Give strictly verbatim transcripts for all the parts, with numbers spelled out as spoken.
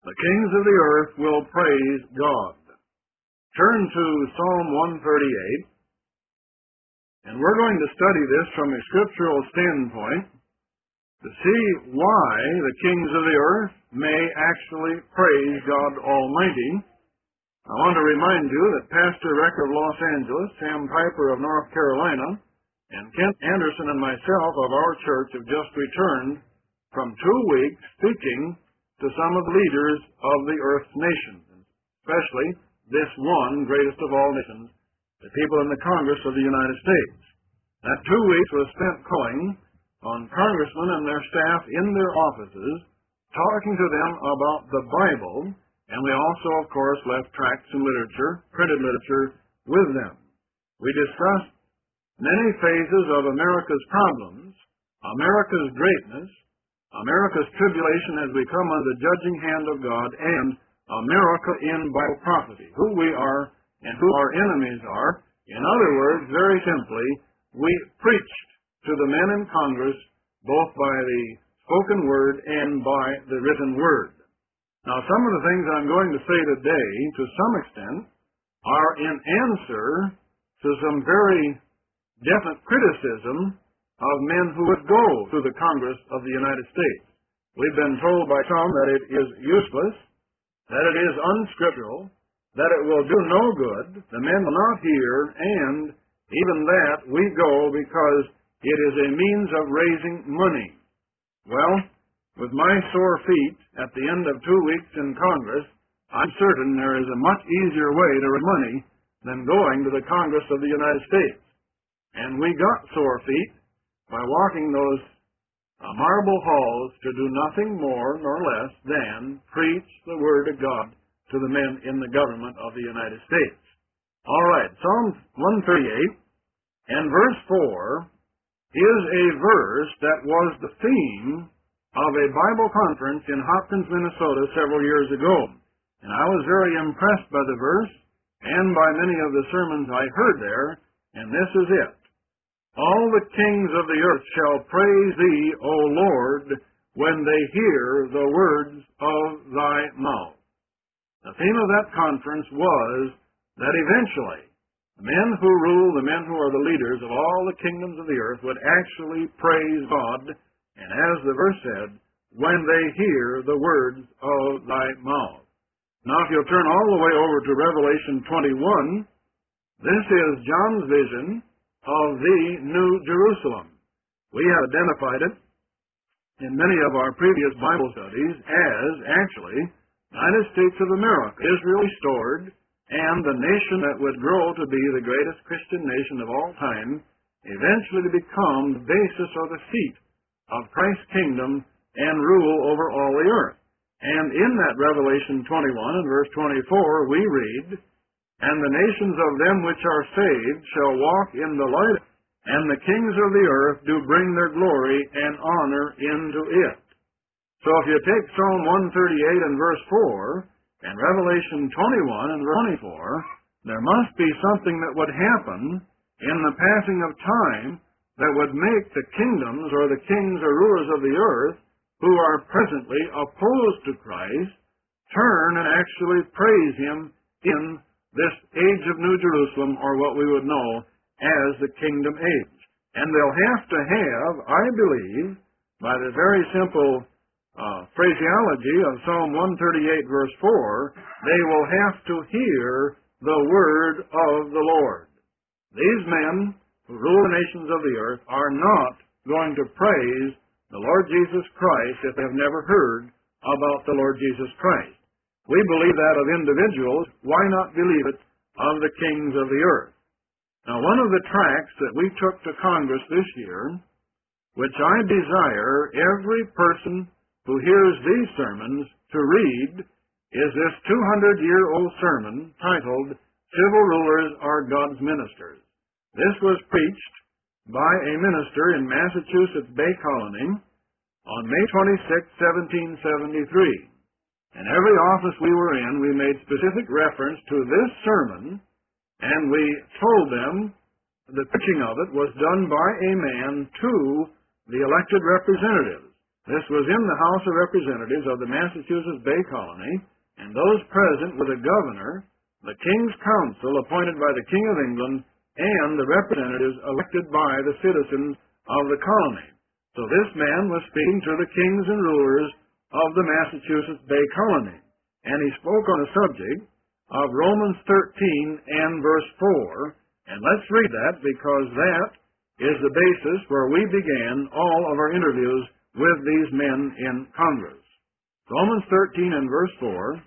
The kings of the earth will praise God. Turn to Psalm one thirty-eight, and we're going to study this from a scriptural standpoint to see why the kings of the earth may actually praise God Almighty. I want to remind you that Pastor Reck of Los Angeles, Sam Piper of North Carolina, and Kent Anderson and myself of our church have just returned from two weeks speaking to some of the leaders of the earth's nations, especially this one greatest of all nations, the people in the Congress of the United States. That two weeks was spent calling on congressmen and their staff in their offices, talking to them about the Bible, and we also, of course, left tracts and literature, printed literature, with them. We discussed many phases of America's problems, America's greatness, America's tribulation as we come under the judging hand of God, and America in Bible prophecy, who we are and who our enemies are. In other words, very simply, we preached to the men in Congress both by the spoken word and by the written word. Now, some of the things I'm going to say today, to some extent, are in answer to some very definite criticism of men who would go to the Congress of the United States. We've been told by some that it is useless, that it is unscriptural, that it will do no good, the men will not hear, and even that we go because it is a means of raising money. Well, with my sore feet at the end of two weeks in Congress, I'm certain there is a much easier way to raise money than going to the Congress of the United States. And we got sore feet by walking those uh, marble halls to do nothing more nor less than preach the Word of God to the men in the government of the United States. All right, Psalm one thirty-eight and verse four is a verse that was the theme of a Bible conference in Hopkins, Minnesota several years ago. And I was very impressed by the verse and by many of the sermons I heard there, and this is it. All the kings of the earth shall praise thee, O Lord, when they hear the words of thy mouth. The theme of that conference was that eventually the men who rule, the men who are the leaders of all the kingdoms of the earth would actually praise God, and as the verse said, when they hear the words of thy mouth. Now if you'll turn all the way over to Revelation twenty-one, this is John's vision of the New Jerusalem. We have identified it in many of our previous Bible studies as actually the United States of America, Israel restored, and the nation that would grow to be the greatest Christian nation of all time, eventually to become the basis or the seat of Christ's kingdom and rule over all the earth. And in that Revelation twenty-one and verse twenty-four, we read, and the nations of them which are saved shall walk in the light, and the kings of the earth do bring their glory and honor into it. So if you take Psalm one thirty-eight and verse four, and Revelation twenty-one and verse twenty-four, there must be something that would happen in the passing of time that would make the kingdoms or the kings or rulers of the earth who are presently opposed to Christ turn and actually praise Him in this age of New Jerusalem, or what we would know as the kingdom age. And they'll have to have, I believe, by the very simple uh, phraseology of Psalm one thirty-eight verse four, they will have to hear the word of the Lord. These men who rule the nations of the earth are not going to praise the Lord Jesus Christ if they have never heard about the Lord Jesus Christ. We believe that of individuals. Why not believe it of the kings of the earth? Now, one of the tracts that we took to Congress this year, which I desire every person who hears these sermons to read, is this two hundred year old sermon titled, Civil Rulers Are God's Ministers. This was preached by a minister in Massachusetts Bay Colony on May twenty-sixth, seventeen seventy-three. In every office we were in, we made specific reference to this sermon, and we told them the preaching of it was done by a man to the elected representatives. This was in the House of Representatives of the Massachusetts Bay Colony, and those present were the governor, the King's Council appointed by the King of England, and the representatives elected by the citizens of the colony. So this man was speaking to the kings and rulers of the Massachusetts Bay Colony, and he spoke on the subject of Romans thirteen and verse four, and let's read that because that is the basis where we began all of our interviews with these men in Congress. Romans thirteen and verse four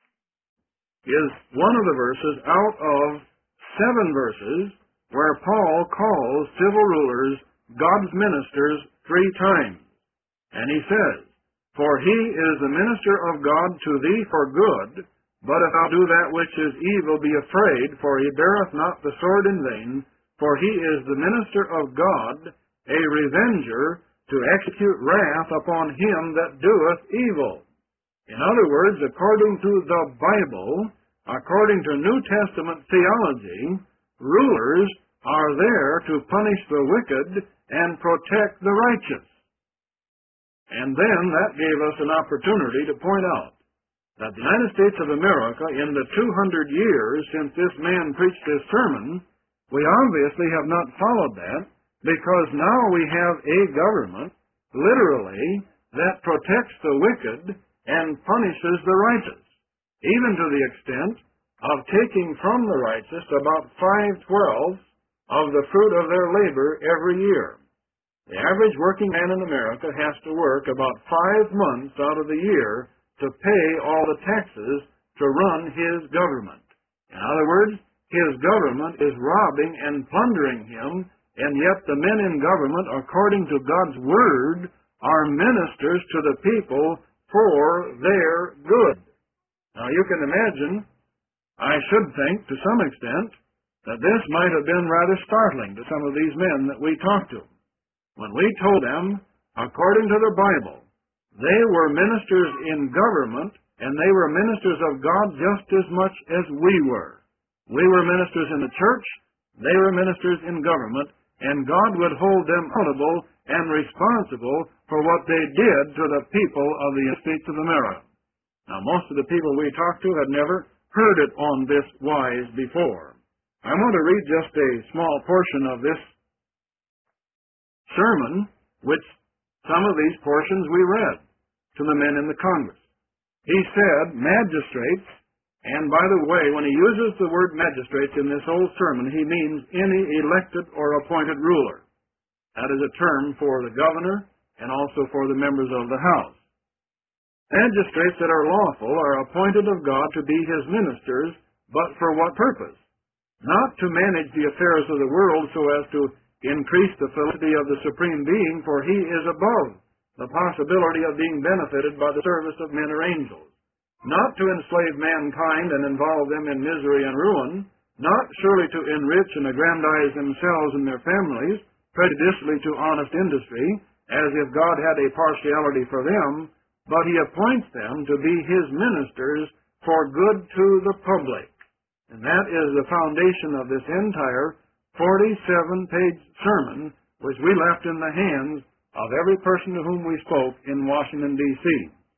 is one of the verses out of seven verses where Paul calls civil rulers God's ministers three times. And he says, "For he is the minister of God to thee for good, but if thou do that which is evil, be afraid, for he beareth not the sword in vain, for he is the minister of God, a revenger, to execute wrath upon him that doeth evil." In other words, according to the Bible, according to New Testament theology, rulers are there to punish the wicked and protect the righteous. And then that gave us an opportunity to point out that the United States of America, in the two hundred years since this man preached his sermon, we obviously have not followed that, because now we have a government, literally, that protects the wicked and punishes the righteous, even to the extent of taking from the righteous about five-twelfths of the fruit of their labor every year. The average working man in America has to work about five months out of the year to pay all the taxes to run his government. In other words, his government is robbing and plundering him, and yet the men in government, according to God's Word, are ministers to the people for their good. Now you can imagine, I should think, to some extent, that this might have been rather startling to some of these men that we talked to, when we told them, according to the Bible, they were ministers in government, and they were ministers of God just as much as we were. We were ministers in the church, they were ministers in government, and God would hold them accountable and responsible for what they did to the people of the United States of America. Now, most of the people we talked to had never heard it on this wise before. I want to read just a small portion of this sermon, which some of these portions we read to the men in the Congress. He said, magistrates, and by the way, when he uses the word magistrates in this whole sermon, he means any elected or appointed ruler. That is a term for the governor and also for the members of the House. Magistrates that are lawful are appointed of God to be his ministers, but for what purpose? Not to manage the affairs of the world so as to increase the felicity of the Supreme Being, for he is above the possibility of being benefited by the service of men or angels. Not to enslave mankind and involve them in misery and ruin, not surely to enrich and aggrandize themselves and their families, prejudicially to honest industry, as if God had a partiality for them, but he appoints them to be his ministers for good to the public. And that is the foundation of this entire forty-seven page sermon, which we left in the hands of every person to whom we spoke in Washington, D C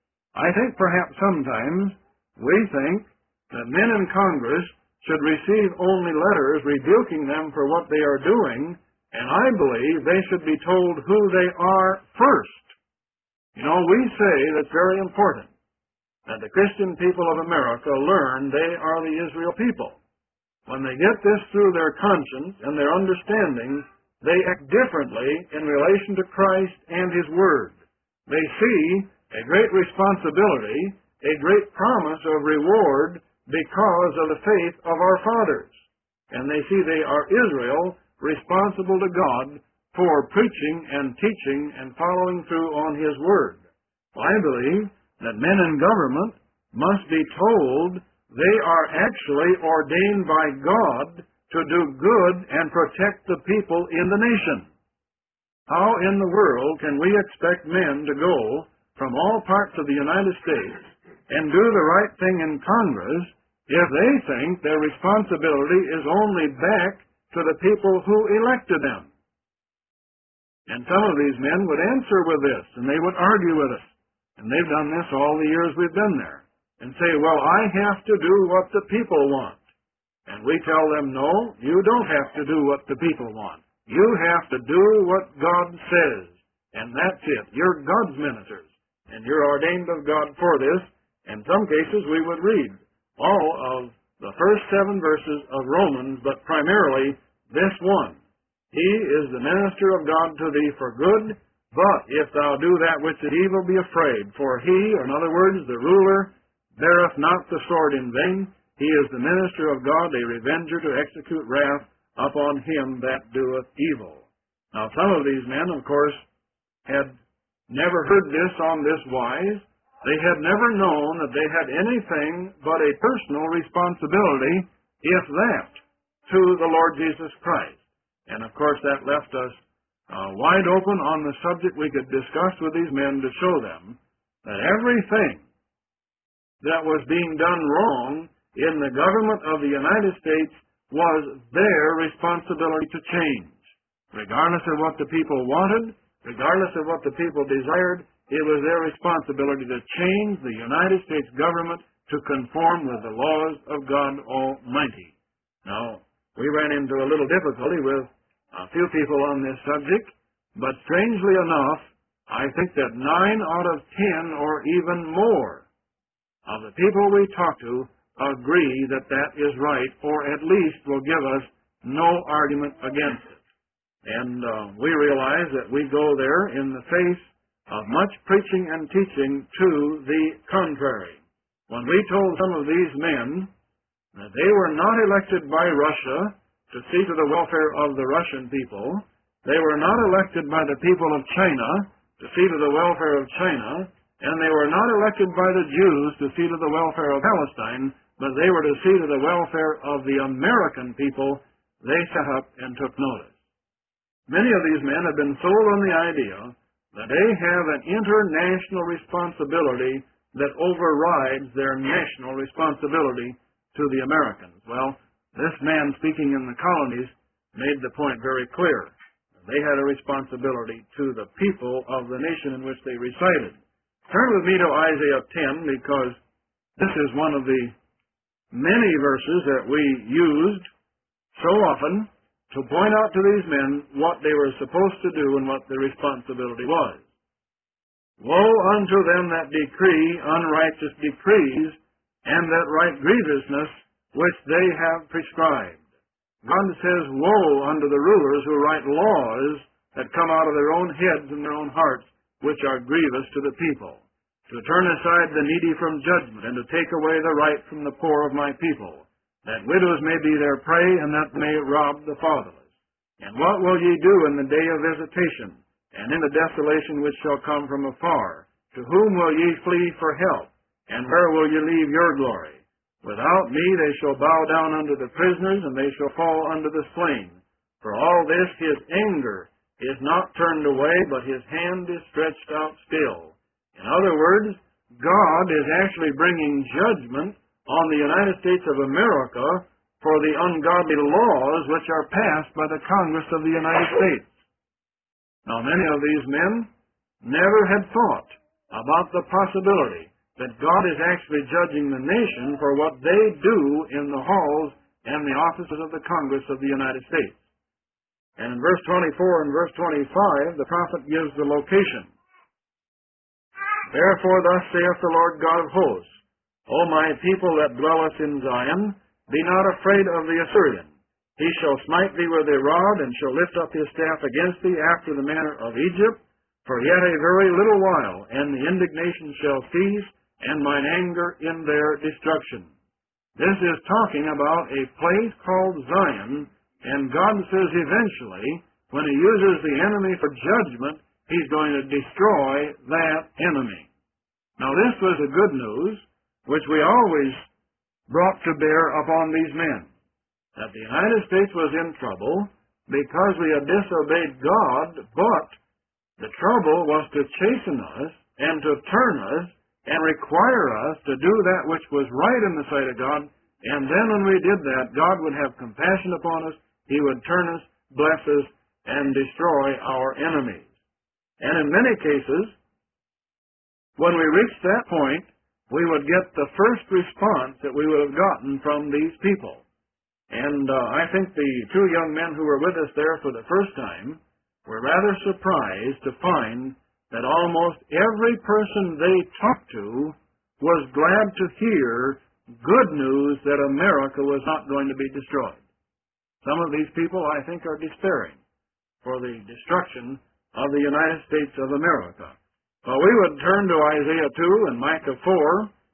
I think perhaps sometimes we think that men in Congress should receive only letters rebuking them for what they are doing, and I believe they should be told who they are first. You know, we say that's very important, that the Christian people of America learn they are the Israel people. When they get this through their conscience and their understanding, they act differently in relation to Christ and his Word. They see a great responsibility, a great promise of reward because of the faith of our fathers. And they see they are Israel, responsible to God for preaching and teaching and following through on his Word. Well, I believe that men in government must be told they are actually ordained by God to do good and protect the people in the nation. How in the world can we expect men to go from all parts of the United States and do the right thing in Congress if they think their responsibility is only back to the people who elected them? And some of these men would answer with this, and they would argue with us. And they've done this all the years we've been there. And say, well, I have to do what the people want. And we tell them, no, you don't have to do what the people want. You have to do what God says. And that's it. You're God's ministers. And you're ordained of God for this. In some cases, we would read all of the first seven verses of Romans, but primarily this one. He is the minister of God to thee for good, but if thou do that which is evil, be afraid. For he, or in other words, the ruler, beareth not the sword in vain. He is the minister of God, a revenger to execute wrath upon him that doeth evil. Now, some of these men, of course, had never heard this on this wise. They had never known that they had anything but a personal responsibility, if that, to the Lord Jesus Christ. And, of course, that left us uh, wide open on the subject we could discuss with these men to show them that everything that was being done wrong in the government of the United States was their responsibility to change. Regardless of what the people wanted, regardless of what the people desired, it was their responsibility to change the United States government to conform with the laws of God Almighty. Now, we ran into a little difficulty with a few people on this subject, but strangely enough, I think that nine out of ten or even more of the people we talk to agree that that is right, or at least will give us no argument against it. And uh, we realize that we go there in the face of much preaching and teaching to the contrary. When we told some of these men that they were not elected by Russia to see to the welfare of the Russian people, they were not elected by the people of China to see to the welfare of China, and they were not elected by the Jews to see to the welfare of Palestine, but they were to see to the welfare of the American people, they sat up and took notice. Many of these men have been sold on the idea that they have an international responsibility that overrides their national responsibility to the Americans. Well, this man speaking in the colonies made the point very clear. They had a responsibility to the people of the nation in which they resided. Turn with me to Isaiah ten, because this is one of the many verses that we used so often to point out to these men what they were supposed to do and what their responsibility was. Woe unto them that decree unrighteous decrees, and that write grievousness which they have prescribed. God says, woe unto the rulers who write laws that come out of their own heads and their own hearts, which are grievous to the people, to turn aside the needy from judgment, and to take away the right from the poor of my people, that widows may be their prey, and that may rob the fatherless. And what will ye do in the day of visitation, and in the desolation which shall come from afar? To whom will ye flee for help, and where will ye leave your glory? Without me they shall bow down unto the prisoners, and they shall fall unto the slain. For all this his anger is not turned away, but his hand is stretched out still. In other words, God is actually bringing judgment on the United States of America for the ungodly laws which are passed by the Congress of the United States. Now, many of these men never had thought about the possibility that God is actually judging the nation for what they do in the halls and the offices of the Congress of the United States. And in verse twenty-four and verse twenty-five, the prophet gives the location. Therefore thus saith the Lord God of hosts, O my people that dwelleth in Zion, be not afraid of the Assyrian. He shall smite thee with a rod, and shall lift up his staff against thee after the manner of Egypt. For yet a very little while, and the indignation shall cease, and mine anger in their destruction. This is talking about a place called Zion, and God says eventually, when he uses the enemy for judgment, he's going to destroy that enemy. Now this was the good news, which we always brought to bear upon these men, that the United States was in trouble because we had disobeyed God, but the trouble was to chasten us and to turn us and require us to do that which was right in the sight of God, and then when we did that, God would have compassion upon us, he would turn us, bless us, and destroy our enemies. And in many cases, when we reached that point, we would get the first response that we would have gotten from these people. And uh, I think the two young men who were with us there for the first time were rather surprised to find that almost every person they talked to was glad to hear good news that America was not going to be destroyed. Some of these people, I think, are despairing for the destruction of the United States of America. Well, we would turn to Isaiah two and Micah four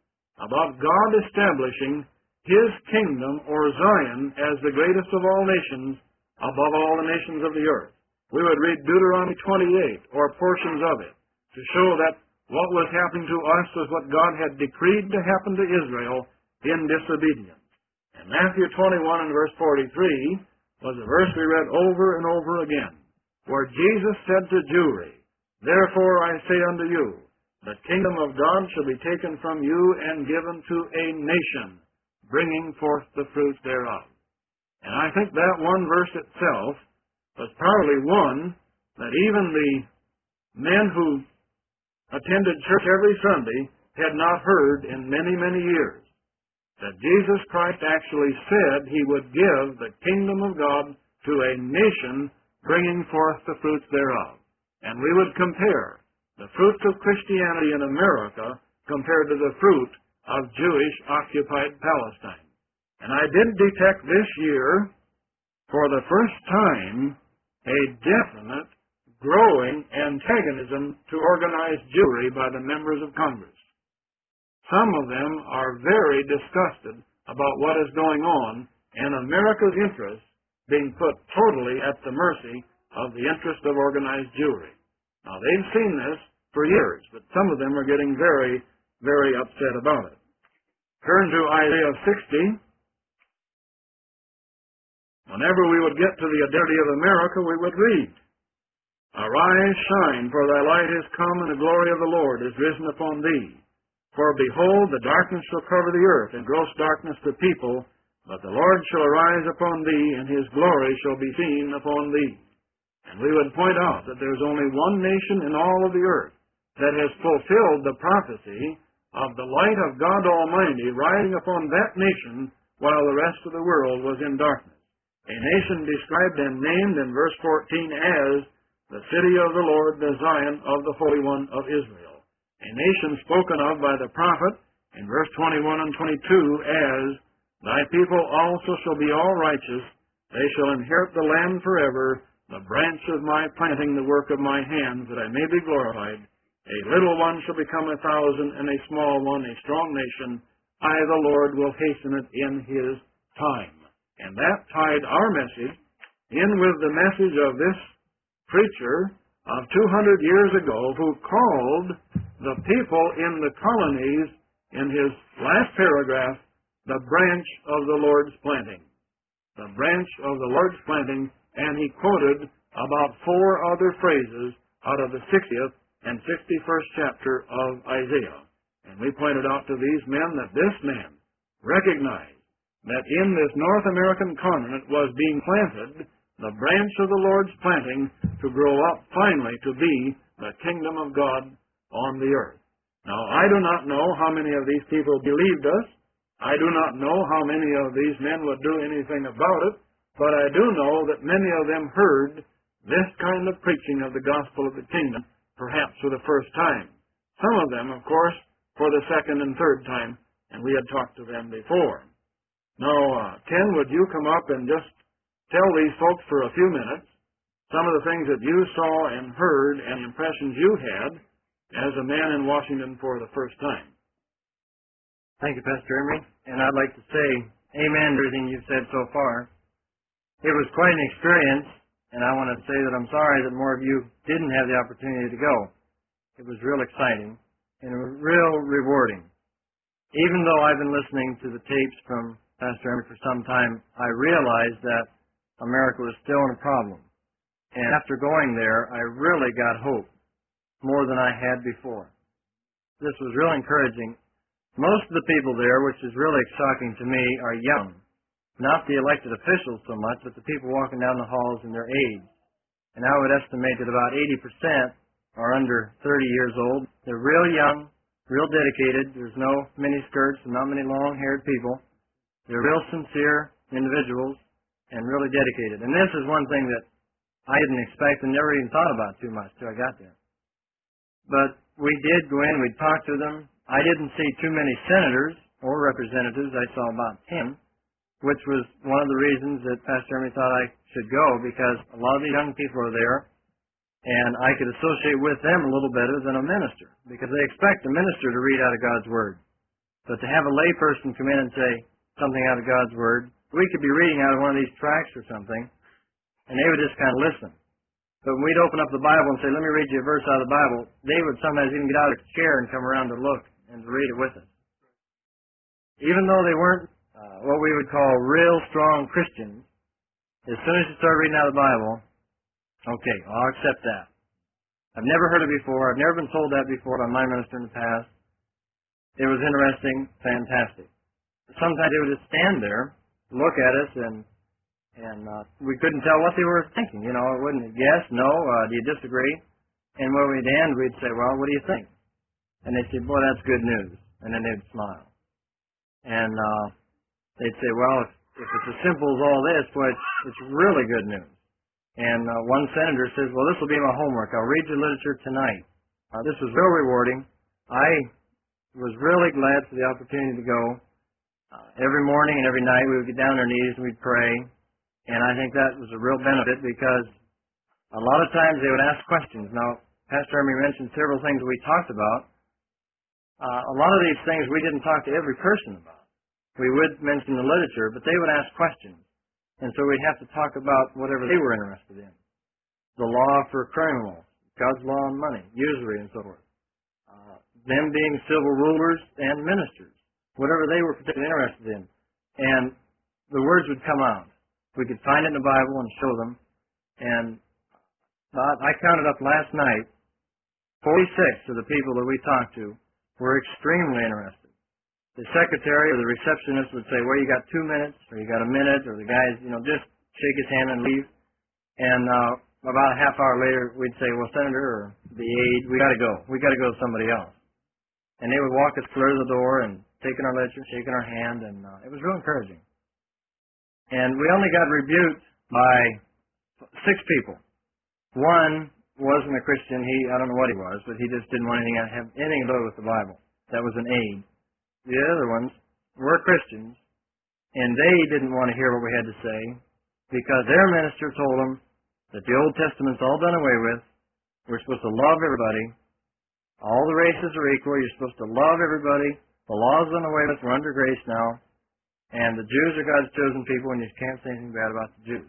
about God establishing His kingdom, or Zion, as the greatest of all nations, above all the nations of the earth. We would read Deuteronomy twenty-eight, or portions of it, to show that what was happening to us was what God had decreed to happen to Israel in disobedience. And Matthew twenty-one and verse forty-three was a verse we read over and over again, where Jesus said to Jewry, "Therefore I say unto you, the kingdom of God shall be taken from you and given to a nation, bringing forth the fruit thereof." And I think that one verse itself was probably one that even the men who attended church every Sunday had not heard in many, many years. That Jesus Christ actually said He would give the kingdom of God to a nation, bringing forth the fruits thereof. And we would compare the fruits of Christianity in America compared to the fruit of Jewish-occupied Palestine. And I did detect this year, for the first time, a definite growing antagonism to organized Jewry by the members of Congress. Some of them are very disgusted about what is going on and America's interests being put totally at the mercy of the interest of organized Jewry. Now, they've seen this for years, but some of them are getting very, very upset about it. Turn to Isaiah sixty. Whenever we would get to the identity of America, we would read, "Arise, shine, for thy light is come, and the glory of the Lord is risen upon thee. For behold, the darkness shall cover the earth, and gross darkness the people, but the Lord shall arise upon thee, and His glory shall be seen upon thee." And we would point out that there's only one nation in all of the earth that has fulfilled the prophecy of the light of God Almighty rising upon that nation while the rest of the world was in darkness. A nation described and named in verse fourteen as the city of the Lord, the Zion of the Holy One of Israel. A nation spoken of by the prophet in verse twenty-one and twenty-two as, "Thy people also shall be all righteous, they shall inherit the land forever, the branch of my planting, the work of my hands, that I may be glorified. A little one shall become a thousand, and a small one a strong nation. I, the Lord, will hasten it in His time." And that tied our message in with the message of this preacher of two hundred years ago, who called the people in the colonies, in his last paragraph, the branch of the Lord's planting. The branch of the Lord's planting, and he quoted about four other phrases out of the sixtieth and sixty-first chapter of Isaiah. And we pointed out to these men that this man recognized that in this North American continent was being planted the branch of the Lord's planting to grow up finally to be the kingdom of God on the earth. Now, I do not know how many of these people believed us. I do not know how many of these men would do anything about it, but I do know that many of them heard this kind of preaching of the gospel of the kingdom, perhaps for the first time. Some of them, of course, for the second and third time, and we had talked to them before. Now, uh, Ken, would you come up and just tell these folks for a few minutes some of the things that you saw and heard and impressions you had as a man in Washington for the first time? Thank you, Pastor Emery. And I'd like to say amen to everything you've said so far. It was quite an experience, and I want to say that I'm sorry that more of you didn't have the opportunity to go. It was real exciting and real rewarding. Even though I've been listening to the tapes from Pastor Emery for some time, I realized that America was still in a problem. And after going there, I really got hope, more than I had before. This was real encouraging. Most of the people there, which is really shocking to me, are young. Not the elected officials so much, but the people walking down the halls in their age. and I would estimate that about eighty percent are under thirty years old. They're real young, real dedicated. There's no mini skirts and not many long-haired people. They're real sincere individuals and really dedicated. And this is one thing that I didn't expect and never even thought about too much till I got there. But we did go in, we'd talk to them. I didn't see too many senators or representatives. I saw about ten, which was one of the reasons that Pastor Ermy thought I should go, because a lot of the young people are there, and I could associate with them a little better than a minister, because they expect a minister to read out of God's Word. But to have a layperson come in and say something out of God's Word, we could be reading out of one of these tracts or something, and they would just kind of listen. But when we'd open up the Bible and say, let me read you a verse out of the Bible, they would sometimes even get out of their chair and come around to look and to read it with us. Even though they weren't uh, what we would call real strong Christians, as soon as you start reading out of the Bible, okay, I'll accept that. I've never heard it before. I've never been told that before by my minister in the past. It was interesting, fantastic. Sometimes they would just stand there, look at us, and and uh, we couldn't tell what they were thinking. You know, it wouldn't yes, no, uh, do you disagree? And when we'd end, we'd say, well, what do you think? And they'd say, boy, that's good news. And then they'd smile. And uh, they'd say, well, if, if it's as simple as all this, boy, it's, it's really good news. And uh, one senator says, well, this will be my homework. I'll read your literature tonight. Uh, this was real rewarding. I was really glad for the opportunity to go. Uh, every morning and every night we would get down on our knees and we'd pray. And I think that was a real benefit, because a lot of times they would ask questions. Now, Pastor Ermy mentioned several things we talked about. Uh, a lot of these things we didn't talk to every person about. We would mention the literature, but they would ask questions. And so we'd have to talk about whatever they were interested in. The law for criminals, God's law on money, usury, and so forth. Uh, them being civil rulers and ministers, whatever they were particularly interested in. And the words would come out. We could find it in the Bible and show them. And I counted up last night, forty-six of the people that we talked to were extremely interested. The secretary or the receptionist would say, well, you got two minutes, or you got a minute, or the guys, you know, just shake his hand and leave. And uh, about a half hour later, we'd say, well, Senator, or the aide, we got to go. We got to go to somebody else. And they would walk us clear to the door and taking our literature, shaking our hand, and uh, it was real encouraging. And we only got rebuked by six people. One wasn't a Christian. He, I don't know what he was, but he just didn't want anything to have anything to do with the Bible. That was an aide. The other ones were Christians, and they didn't want to hear what we had to say, because their minister told them that the Old Testament's all done away with. We're supposed to love everybody. All the races are equal. You're supposed to love everybody. The law's done away with. We're under grace now. And the Jews are God's chosen people, and you can't say anything bad about the Jews.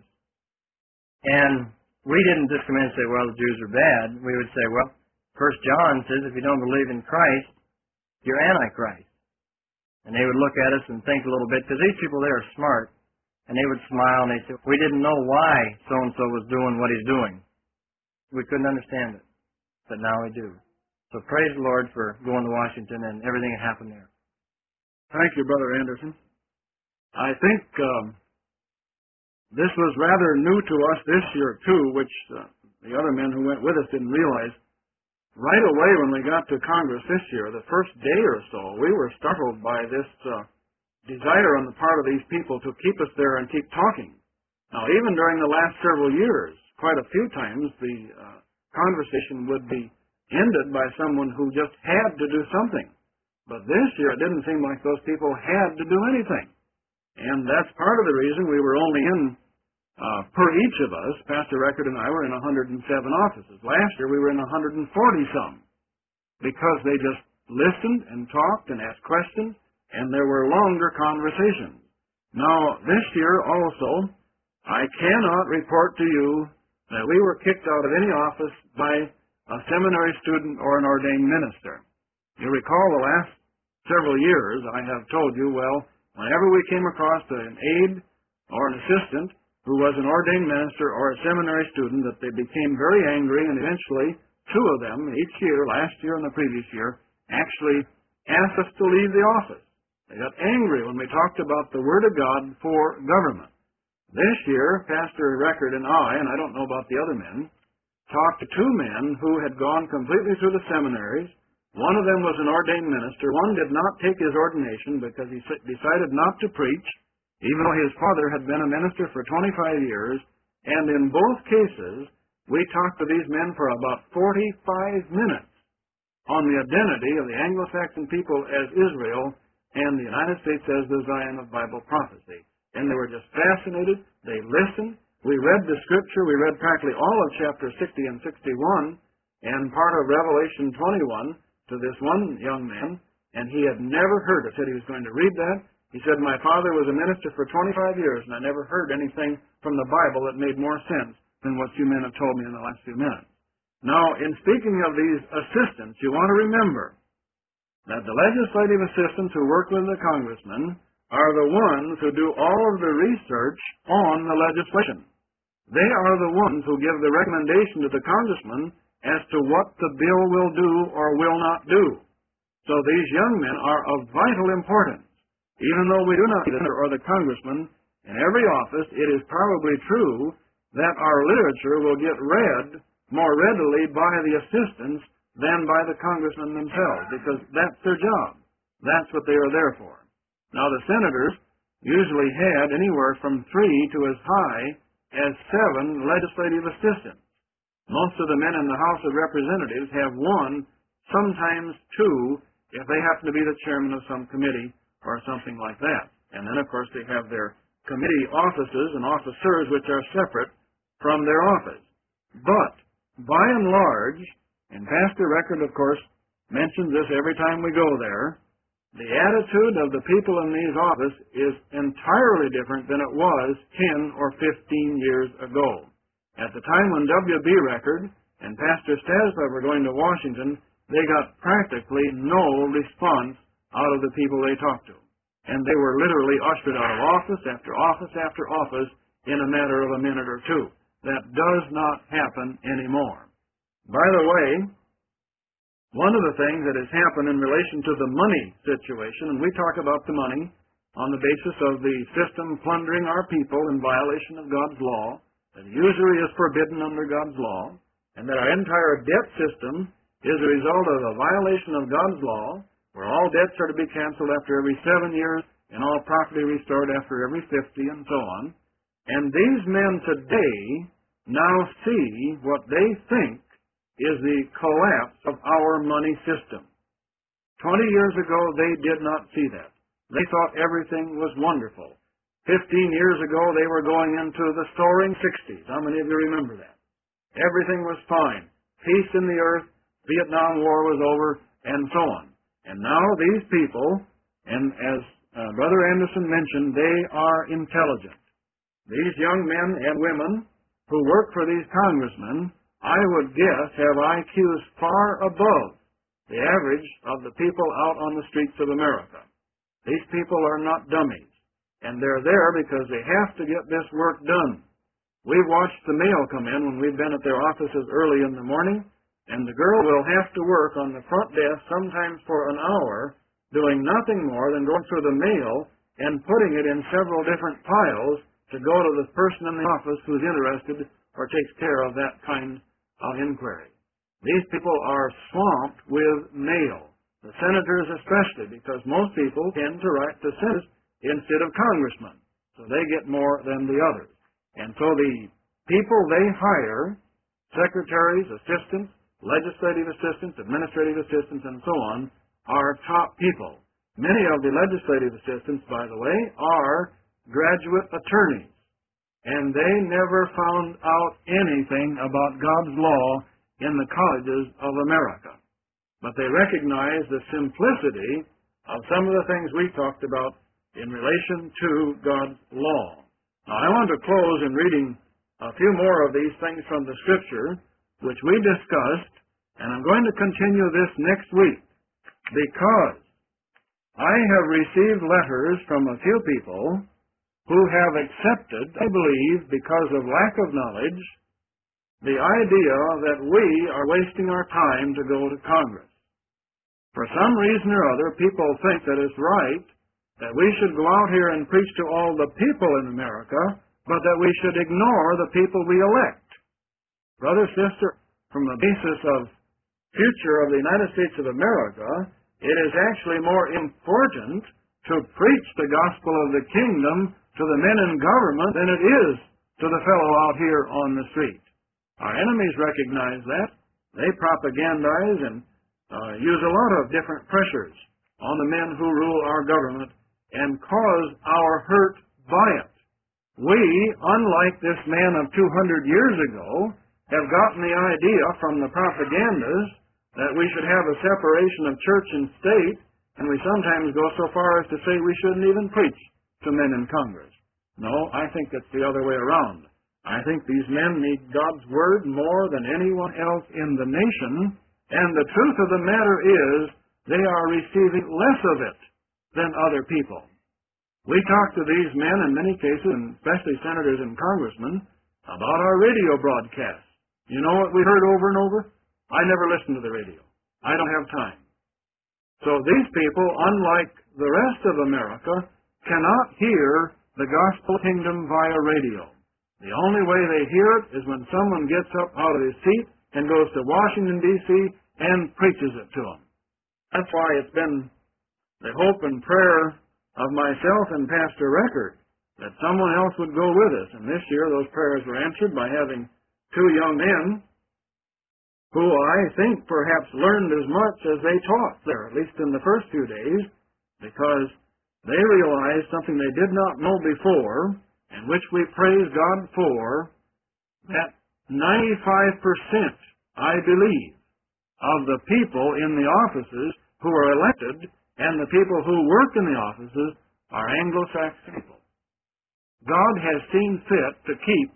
And we didn't just come in and say, well, the Jews are bad. We would say, well, First John says if you don't believe in Christ, you're Antichrist. And they would look at us and think a little bit, because these people, they are smart. And they would smile, and they say, we didn't know why so-and-so was doing what he's doing. We couldn't understand it. But now we do. So praise the Lord for going to Washington and everything that happened there. Thank you, Brother Anderson. I think um, this was rather new to us this year, too, which uh, the other men who went with us didn't realize. Right away when we got to Congress this year, the first day or so, we were startled by this uh, desire on the part of these people to keep us there and keep talking. Now, even during the last several years, quite a few times, the uh, conversation would be ended by someone who just had to do something. But this year, it didn't seem like those people had to do anything. And that's part of the reason we were only in, uh, per each of us, Pastor Record and I were in one hundred seven offices. Last year we were in one hundred forty some, because they just listened and talked and asked questions, and there were longer conversations. Now, this year also, I cannot report to you that we were kicked out of any office by a seminary student or an ordained minister. You recall the last several years I have told you, well, whenever we came across an aide or an assistant who was an ordained minister or a seminary student, that they became very angry, and eventually two of them each year, last year and the previous year, actually asked us to leave the office. They got angry when we talked about the Word of God for government. This year, Pastor Record and I, and I don't know about the other men, talked to two men who had gone completely through the seminaries. One of them was an ordained minister. One did not take his ordination because he decided not to preach, even though his father had been a minister for twenty-five years. And in both cases, we talked to these men for about forty-five minutes on the identity of the Anglo-Saxon people as Israel and the United States as the Zion of Bible prophecy. And they were just fascinated. They listened. We read the Scripture. We read practically all of chapter sixty and sixty-one and part of Revelation twenty-one to this one young man, and he had never heard it. Said he was going to read that. He said, my father was a minister for twenty-five years, and I never heard anything from the Bible that made more sense than what you men have told me in the last few minutes. Now, in speaking of these assistants, you want to remember that the legislative assistants who work with the congressmen are the ones who do all of the research on the legislation. They are the ones who give the recommendation to the congressman as to what the bill will do or will not do. So these young men are of vital importance. Even though we do not see the senator or the congressman in every office, it is probably true that our literature will get read more readily by the assistants than by the congressmen themselves, because that's their job. That's what they are there for. Now, the senators usually had anywhere from three to as high as seven legislative assistants. Most of the men in the House of Representatives have one, sometimes two, if they happen to be the chairman of some committee or something like that. And then, of course, they have their committee offices and officers which are separate from their office. But, by and large, and Pastor Record, of course, mentions this every time we go there, the attitude of the people in these offices is entirely different than it was ten or fifteen years ago. At the time when W B Record and Pastor Stasler were going to Washington, they got practically no response out of the people they talked to. And they were literally ushered out of office after office after office in a matter of a minute or two. That does not happen anymore. By the way, one of the things that has happened in relation to the money situation, and we talk about the money on the basis of the system plundering our people in violation of God's law, that usury is forbidden under God's law, and that our entire debt system is a result of a violation of God's law, where all debts are to be canceled after every seven years and all property restored after every fifty, and so on. And these men today now see what they think is the collapse of our money system. Twenty years ago, they did not see that. They thought everything was wonderful. Fifteen years ago, they were going into the soaring sixties. How many of you remember that? Everything was fine. Peace in the earth, Vietnam War was over, and so on. And now these people, and as uh, Brother Anderson mentioned, they are intelligent. These young men and women who work for these congressmen, I would guess, have I Qs far above the average of the people out on the streets of America. These people are not dummies. And they're there because they have to get this work done. We've watched the mail come in when we've been at their offices early in the morning, and the girl will have to work on the front desk sometimes for an hour, doing nothing more than going through the mail and putting it in several different piles to go to the person in the office who's interested or takes care of that kind of inquiry. These people are swamped with mail, the senators especially, because most people tend to write to senators instead of congressmen. So they get more than the others. And so the people they hire, secretaries, assistants, legislative assistants, administrative assistants, and so on, are top people. Many of the legislative assistants, by the way, are graduate attorneys. And they never found out anything about God's law in the colleges of America. But they recognize the simplicity of some of the things we talked about in relation to God's law. Now, I want to close in reading a few more of these things from the Scripture, which we discussed, and I'm going to continue this next week, because I have received letters from a few people who have accepted, I believe, because of lack of knowledge, the idea that we are wasting our time to go to Congress. For some reason or other, people think that it's right that we should go out here and preach to all the people in America but that we should ignore the people we elect. Brother, sister, from the basis of future of the United States of America, it is actually more important to preach the gospel of the kingdom to the men in government than it is to the fellow out here on the street. Our enemies recognize that. They propagandize and uh, use a lot of different pressures on the men who rule our government and cause our hurt by it. We, unlike this man of two hundred years ago, have gotten the idea from the propagandas that we should have a separation of church and state, and we sometimes go so far as to say we shouldn't even preach to men in Congress. No, I think it's the other way around. I think these men need God's Word more than anyone else in the nation, and the truth of the matter is they are receiving less of it than other people. We talk to these men in many cases, and especially senators and congressmen, about our radio broadcasts. You know what we heard over and over? I never listen to the radio. I don't have time. So these people, unlike the rest of America, cannot hear the gospel kingdom via radio. The only way they hear it is when someone gets up out of his seat and goes to Washington, D C and preaches it to them. That's why it's been the hope and prayer of myself and Pastor Record that someone else would go with us. And this year those prayers were answered by having two young men who I think perhaps learned as much as they taught there, at least in the first few days, because they realized something they did not know before, and which we praise God for, that ninety-five percent, I believe, of the people in the offices who are elected and the people who work in the offices are Anglo-Saxon people. God has seen fit to keep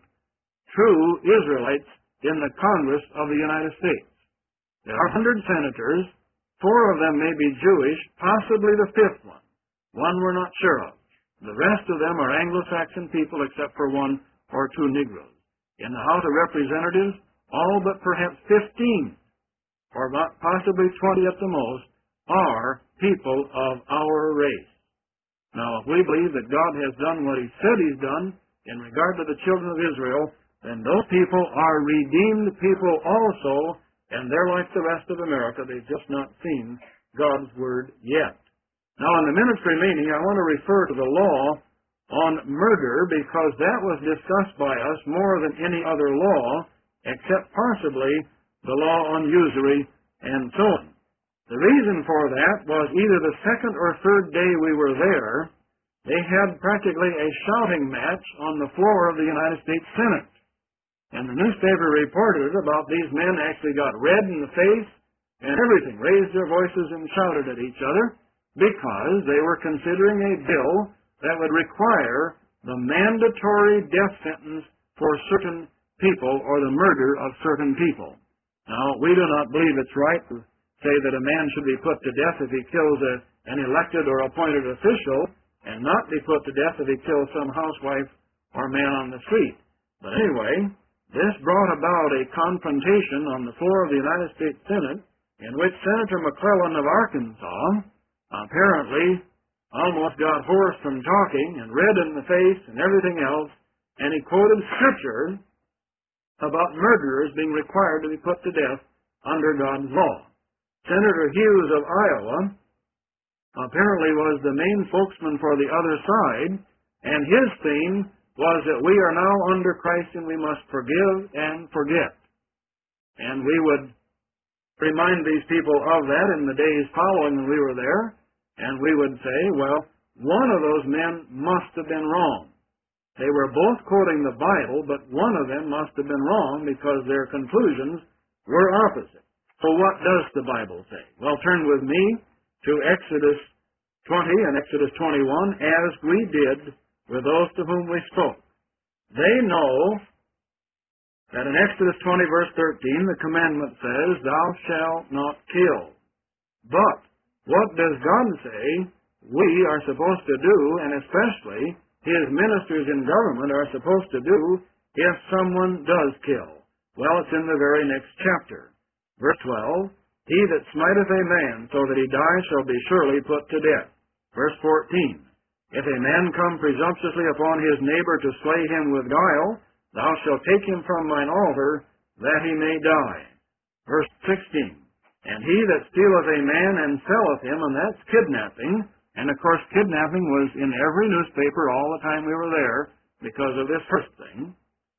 true Israelites in the Congress of the United States. There are one hundred senators. Four of them may be Jewish, possibly the fifth one. One we're not sure of. The rest of them are Anglo-Saxon people except for one or two Negroes. In the House of Representatives, all but perhaps fifteen, or about possibly twenty at the most, are people of our race. Now, if we believe that God has done what He said He's done in regard to the children of Israel, then those people are redeemed people also, and they're like the rest of America. They've just not seen God's Word yet. Now, in the ministry meeting, I want to refer to the law on murder because that was discussed by us more than any other law, except possibly the law on usury and so on. The reason for that was either the second or third day we were there, they had practically a shouting match on the floor of the United States Senate. And the newspaper reported about these men actually got red in the face and everything, raised their voices and shouted at each other because they were considering a bill that would require the mandatory death sentence for certain people or the murder of certain people. Now, we do not believe it's right to say that a man should be put to death if he kills a, an elected or appointed official and not be put to death if he kills some housewife or man on the street. But anyway, this brought about a confrontation on the floor of the United States Senate in which Senator McClellan of Arkansas apparently almost got hoarse from talking and red in the face and everything else, and he quoted Scripture about murderers being required to be put to death under God's law. Senator Hughes of Iowa apparently was the main spokesman for the other side, and his theme was that we are now under Christ and we must forgive and forget. And we would remind these people of that in the days following when we were there, and we would say, well, one of those men must have been wrong. They were both quoting the Bible, but one of them must have been wrong because their conclusions were opposite. So what does the Bible say? Well, turn with me to Exodus twenty and Exodus twenty-one, as we did with those to whom we spoke. They know that in Exodus twenty, verse thirteen, the commandment says, thou shalt not kill. But what does God say we are supposed to do, and especially His ministers in government are supposed to do if someone does kill? Well, it's in the very next chapter. Verse twelve, he that smiteth a man so that he die shall be surely put to death. Verse fourteen, If a man come presumptuously upon his neighbor to slay him with guile, thou shalt take him from mine altar, that he may die. Verse sixteen. And he that stealeth a man and selleth him, and that's kidnapping, and of course kidnapping was in every newspaper all the time we were there because of this first thing,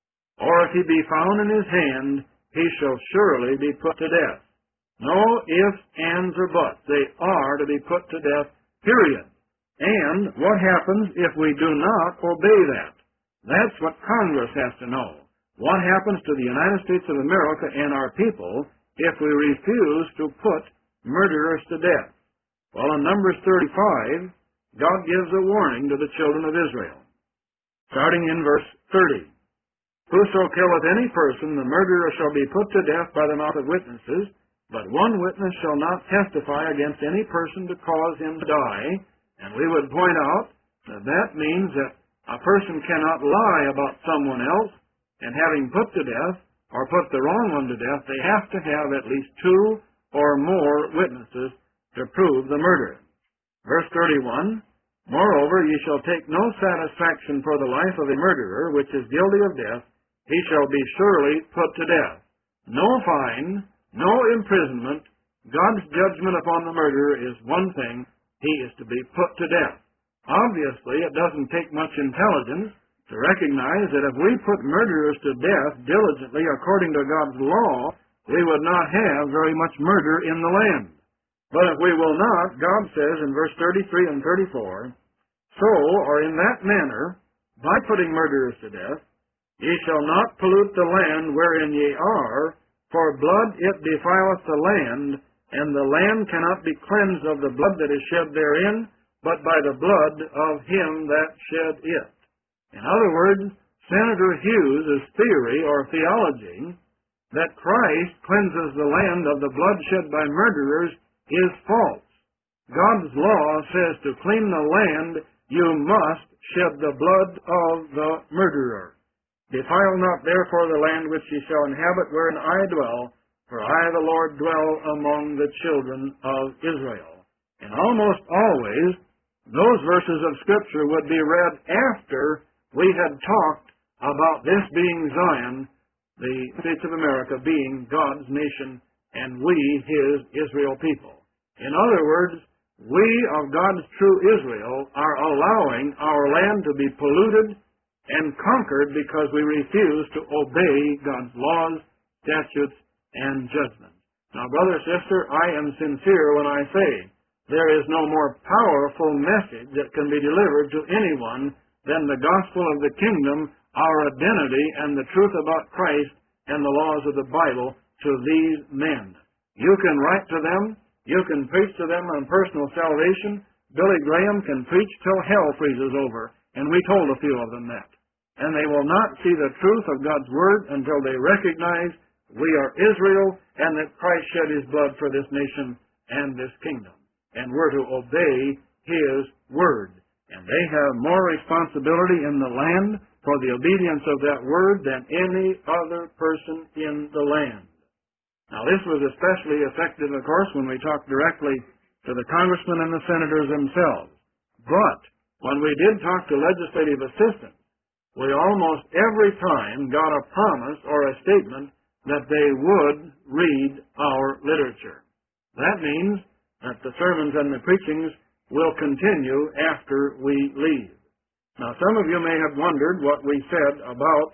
or if he be found in his hand, he shall surely be put to death. No ifs, ands, or buts. They are to be put to death, period. And what happens if we do not obey that? That's what Congress has to know. What happens to the United States of America and our people if we refuse to put murderers to death? Well, in Numbers thirty-five, God gives a warning to the children of Israel. Starting in verse thirty. Whoso killeth any person, the murderer shall be put to death by the mouth of witnesses, but one witness shall not testify against any person to cause him to die. And we would point out that that means that a person cannot lie about someone else, and having put to death, or put the wrong one to death, they have to have at least two or more witnesses to prove the murder. Verse thirty-one, Moreover, ye shall take no satisfaction for the life of a murderer, which is guilty of death, he shall be surely put to death. No fine, no imprisonment. God's judgment upon the murderer is one thing. He is to be put to death. Obviously, it doesn't take much intelligence to recognize that if we put murderers to death diligently according to God's law, we would not have very much murder in the land. But if we will not, God says in verse thirty-three and thirty-four, So, or in that manner, by putting murderers to death, ye shall not pollute the land wherein ye are, for blood it defileth the land, and the land cannot be cleansed of the blood that is shed therein, but by the blood of him that shed it. In other words, Senator Hughes' theory or theology that Christ cleanses the land of the blood shed by murderers is false. God's law says to clean the land, you must shed the blood of the murderer. Defile not therefore the land which ye shall inhabit wherein I dwell, for I, the Lord, dwell among the children of Israel. And almost always, those verses of Scripture would be read after we had talked about this being Zion, the States of America being God's nation, and we, His Israel people. In other words, we of God's true Israel are allowing our land to be polluted and conquered because we refuse to obey God's laws, statutes, and judgments. Now, brother, sister, I am sincere when I say there is no more powerful message that can be delivered to anyone than the gospel of the kingdom, our identity, and the truth about Christ and the laws of the Bible to these men. You can write to them. You can preach to them on personal salvation. Billy Graham can preach till hell freezes over, and we told a few of them that. And they will not see the truth of God's Word until they recognize we are Israel and that Christ shed His blood for this nation and this kingdom. And we're to obey His Word. And they have more responsibility in the land for the obedience of that Word than any other person in the land. Now, this was especially effective, of course, when we talked directly to the congressmen and the senators themselves. But when we did talk to legislative assistants, we almost every time got a promise or a statement that they would read our literature. That means that the sermons and the preachings will continue after we leave. Now, some of you may have wondered what we said about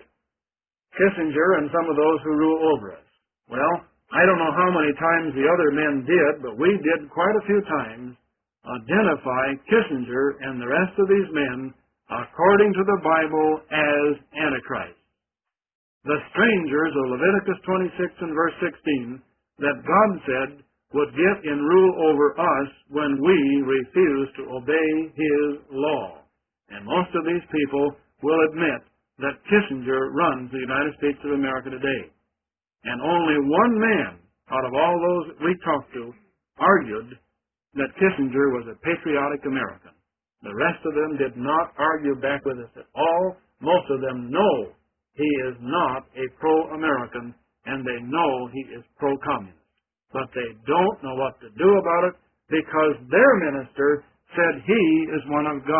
Kissinger and some of those who rule over us. Well, I don't know how many times the other men did, but we did quite a few times identify Kissinger and the rest of these men according to the Bible as Antichrist. The strangers of Leviticus twenty-six and verse sixteen that God said would get in rule over us when we refuse to obey His law. And most of these people will admit that Kissinger runs the United States of America today. And only one man out of all those we talked to argued that Kissinger was a patriotic American. The rest of them did not argue back with us at all. Most of them know he is not a pro-American, and they know he is pro-communist. But they don't know what to do about it because their minister said he is one of God's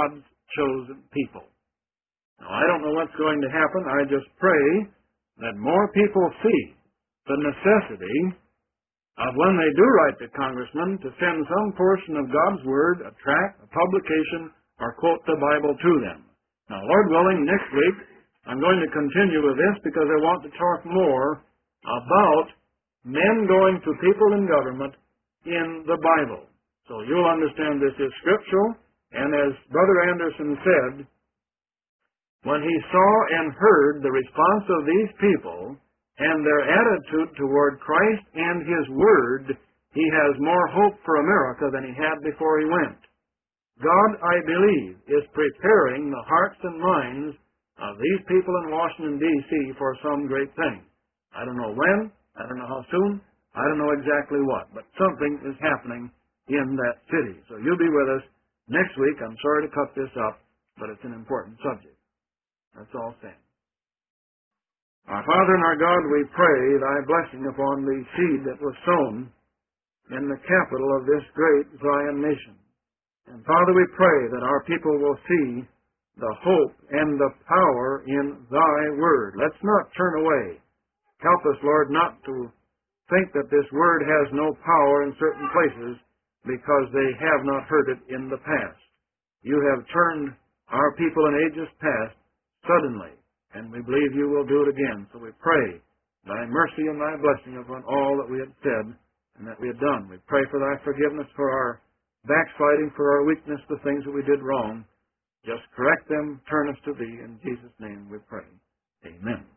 chosen people. Now, I don't know what's going to happen. I just pray that more people see the necessity of when they do write to congressmen to send some portion of God's Word, a tract, a publication, or quote the Bible to them. Now, Lord willing, next week I'm going to continue with this because I want to talk more about men going to people in government in the Bible. So you'll understand this is scriptural, and as Brother Anderson said, when he saw and heard the response of these people and their attitude toward Christ and His Word, he has more hope for America than he had before he went. God, I believe, is preparing the hearts and minds of these people in Washington, D C for some great thing. I don't know when, I don't know how soon, I don't know exactly what, but something is happening in that city. So you'll be with us next week. I'm sorry to cut this up, but it's an important subject. That's all saying. Our Father and our God, we pray Thy blessing upon the seed that was sown in the capital of this great Zion nation. And Father, we pray that our people will see the hope and the power in Thy Word. Let's not turn away. Help us, Lord, not to think that this Word has no power in certain places because they have not heard it in the past. You have turned our people in ages past suddenly, and we believe You will do it again. So we pray Thy mercy and Thy blessing upon all that we had said and that we had done. We pray for Thy forgiveness for our backsliding, for our weakness, the things that we did wrong. Just correct them, turn us to Thee. In Jesus' name we pray. Amen.